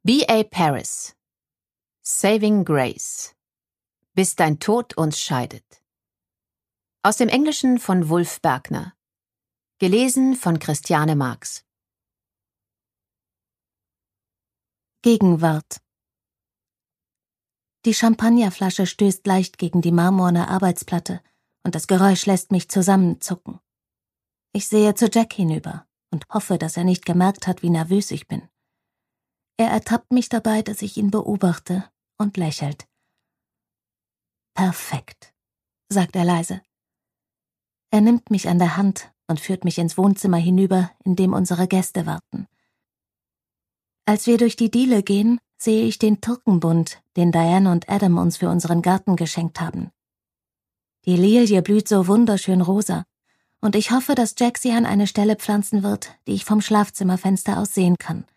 B.A. Paris. Saving Grace. Bis dein Tod uns scheidet. Aus dem Englischen von Wulf Bergner. Gelesen von Christiane Marx. Gegenwart. Die Champagnerflasche stößt leicht gegen die marmorne Arbeitsplatte und das Geräusch lässt mich zusammenzucken. Ich sehe zu Jack hinüber und hoffe, dass er nicht gemerkt hat, wie nervös ich bin. Er ertappt mich dabei, dass ich ihn beobachte und lächelt. »Perfekt«, sagt er leise. Er nimmt mich an der Hand und führt mich ins Wohnzimmer hinüber, in dem unsere Gäste warten. Als wir durch die Diele gehen, sehe ich den Türkenbund, den Diane und Adam uns für unseren Garten geschenkt haben. Die Lilie blüht so wunderschön rosa, und ich hoffe, dass Jack sie an eine Stelle pflanzen wird, die ich vom Schlafzimmerfenster aus sehen kann.